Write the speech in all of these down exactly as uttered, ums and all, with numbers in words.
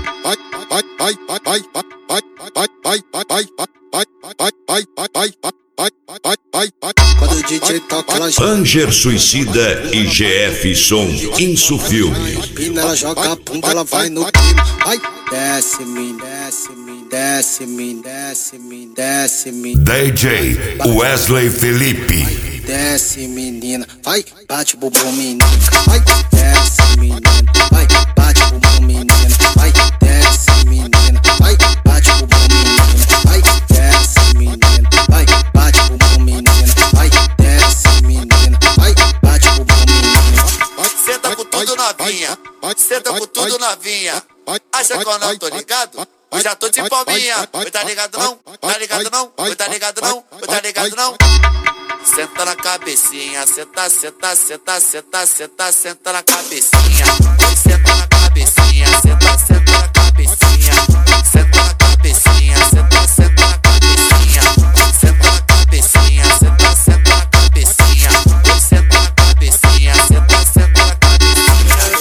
Quando o D J toca, ela joga. Anger Suicida e G F Som Insufilme. Pina, ela joga a bunda, ela vai no clima. Vai, desce, me desce, me desce, me desce, me desce, me D J Wesley Felipe. desce, menina. Vai, bate o bumbum, menina. Vai, desce, menina. Vai, bate o bumbum, menina. Vai, desce, menina. Vai, bate o bumbum, menina. Vai, desce, menina. Vai, bate o bumbum, menina. Vai, desce, menina. Vai, bate o bumbum, menina. Senta com tudo novinha, senta com tudo novinha. Acha que eu não tô ligado? Eu já tô de palminha. Oi, tá ligado não? Tá ligado não? Oi, tá ligado não? Oi, tá ligado não? Senta na cabecinha, senta, senta, senta, senta, senta, senta na cabecinha. Oi, senta na cabecinha, senta, senta na cabecinha. Senta na cabecinha, senta, senta na cabecinha. Senta na cabecinha, senta, senta na cabecinha. Oi, senta na cabecinha, senta, senta na cabecinha.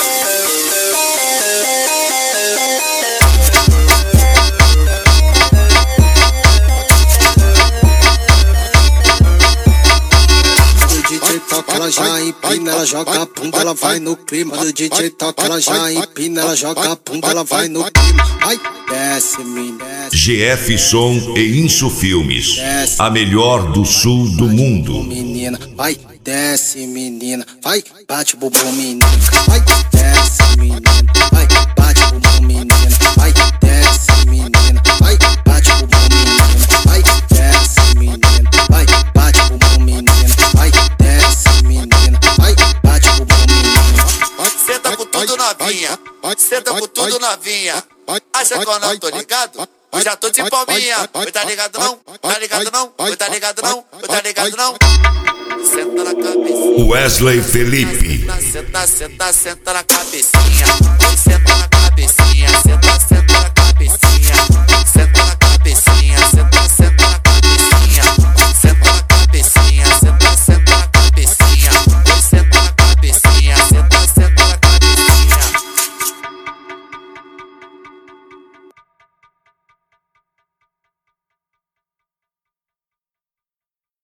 Ela já empina, ela joga a bunda, ela vai no clima. Quando o D J toca, ela já empina, ela joga a bunda, ela vai no clima. Vai, desce, menina. G F Som e Insufilmes, a melhor do sul do mundo. Menina, vai, desce, menina. Vai, bate o bumbum, menina. Vai, desce, menina. Vai, bate o bumbum, menina. Vai, desce, menina. Vai, bate o bumbum, menina. Vai, desce, menina. Vai, bate o bumbum, menina. Vai, desce, menina. Vai, bate o bumbum, menina. Senta com tudo novinha, senta com tudo novinha. Acha que eu não tô ligado? Eu já tô de palminha. Oi, tá ligado não? Tá ligado não? Oi, tá ligado não? Oi, tá ligado não? Senta na cabecinha. Wesley Felipe. Senta, senta, senta, senta na cabecinha. Oi, senta na